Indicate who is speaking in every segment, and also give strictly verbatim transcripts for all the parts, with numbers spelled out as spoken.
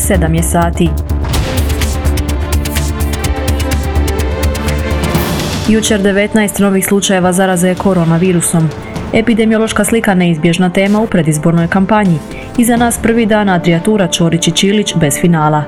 Speaker 1: sedam je sati. Jučer devetnaest novih slučajeva zaraze koronavirusom. Epidemiološka slika neizbježna tema u predizbornoj kampanji. Iza nas prvi dan Adrija Tura, Ćorić i Čilić bez finala.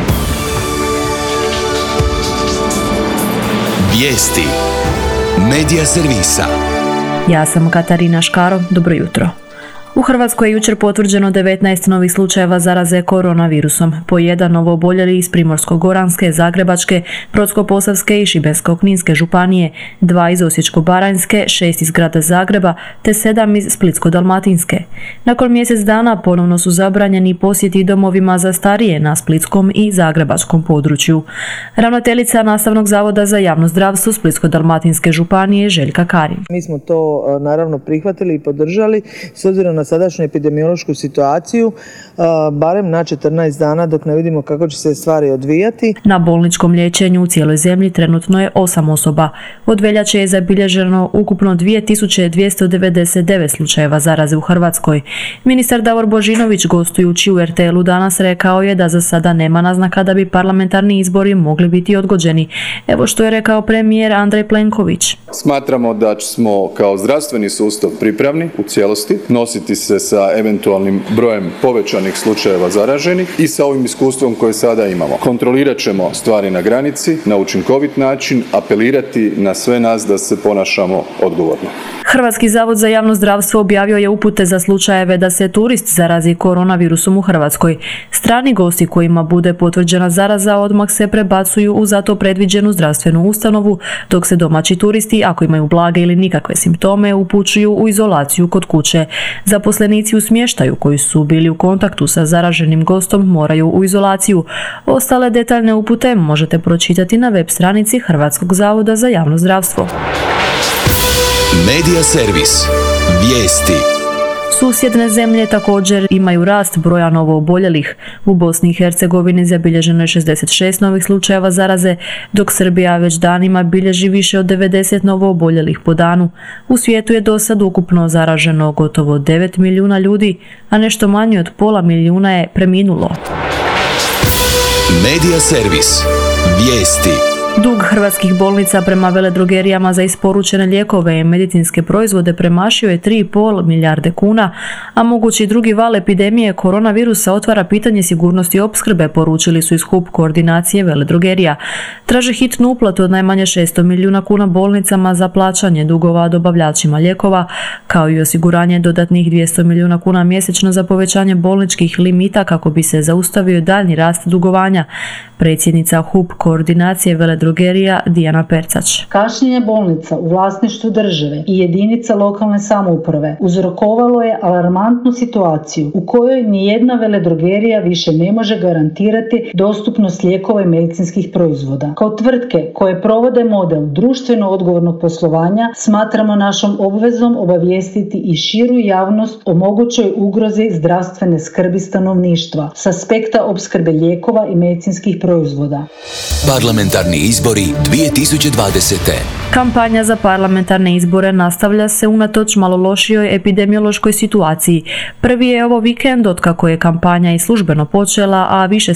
Speaker 2: Vijesti Medija servisa.
Speaker 1: Ja sam Katarina Škaro, dobro jutro. U Hrvatskoj je jučer potvrđeno devetnaest novih slučajeva zaraze koronavirusom, po jedan novooboljeli iz Primorsko-goranske, Zagrebačke, Brodsko-posavske i Šibensko-kninske županije, dva iz Osječko-baranjske, šest iz grada Zagreba te sedam iz Splitsko-dalmatinske. Nakon mjesec dana ponovno su zabranjeni posjeti domovima za starije na splitskom i zagrebačkom području. Ravnateljica Nastavnog zavoda za javno zdravstvo Splitsko-dalmatinske županije Željka Karin.
Speaker 3: Mi smo to naravno prihvatili i podržali s obzirom na sadašnju epidemiološku situaciju, barem na četrnaest dana dok ne vidimo kako će se stvari odvijati.
Speaker 1: Na bolničkom liječenju u cijeloj zemlji trenutno je osam osoba. Od veljače je zabilježeno ukupno dvije tisuće dvjesto devedeset devet slučajeva zaraze u Hrvatskoj. Ministar Davor Božinović, gostujući u er te el-u danas, rekao je da za sada nema naznaka da bi parlamentarni izbori mogli biti odgođeni. Evo što je rekao premijer Andrej Plenković.
Speaker 4: Smatramo da smo kao zdravstveni sustav pripravni u cijelosti nositi se sa eventualnim brojem povećanih slučajeva zaraženih i sa ovim iskustvom koje sada imamo. Kontrolirat ćemo stvari na granici, na učinkovit način, apelirati na sve nas da se ponašamo odgovorno.
Speaker 1: Hrvatski zavod za javno zdravstvo objavio je upute za slučajeve da se turist zarazi koronavirusom u Hrvatskoj. Strani gosti kojima bude potvrđena zaraza odmah se prebacuju u zato predviđenu zdravstvenu ustanovu, dok se domaći turisti, ako imaju blage ili nikakve simptome, upućuju u izolaciju kod kuće. Zaposlenici u smještaju koji su bili u kontaktu sa zaraženim gostom moraju u izolaciju. Ostale detaljne upute možete pročitati na web stranici Hrvatskog zavoda za javno zdravstvo.
Speaker 2: Medija servis. Vijesti.
Speaker 1: Susjedne zemlje također imaju rast broja novooboljelih. U Bosni i Hercegovini zabilježeno je šezdeset šest novih slučajeva zaraze, dok Srbija već danima bilježi više od devedeset novooboljelih po danu. U svijetu je do sad ukupno zaraženo gotovo devet milijuna ljudi, a nešto manje od pola milijuna je preminulo.
Speaker 2: Medija servis. Vijesti.
Speaker 1: Dug hrvatskih bolnica prema veledrogerijama za isporučene lijekove i medicinske proizvode premašio je tri i pol milijarde kuna, a mogući drugi val epidemije koronavirusa otvara pitanje sigurnosti opskrbe, poručili su iz H U P koordinacije veledrogerija. Traže hitnu uplatu od najmanje šesto milijuna kuna bolnicama za plaćanje dugova dobavljačima lijekova, kao i osiguranje dodatnih dvjesto milijuna kuna mjesečno za povećanje bolničkih limita kako bi se zaustavio daljnji rast dugovanja. Predsjednica H U P koordinacije veledrogerija Dijana Percač.
Speaker 5: Kašnjenje bolnica u vlasništvu države i jedinica lokalne samouprave uzrokovalo je alarmantnu situaciju u kojoj nijedna veledrogerija više ne može garantirati dostupnost lijekova i medicinskih proizvoda. Kao tvrtke koje provode model društveno odgovornog poslovanja, smatramo našom obvezom obavijestiti i širu javnost o mogućoj ugrozi zdravstvene skrbi stanovništva s aspekta opskrbe lijekova i medicinskih proizvoda.
Speaker 2: Parlamentarni izbori dvije tisuće dvadesete.
Speaker 1: Kampanja za parlamentarne izbore nastavlja se unatoč malo lošijoj epidemiološkoj situaciji. Prvi je ovo vikend otkako je kampanja i službeno počela, a više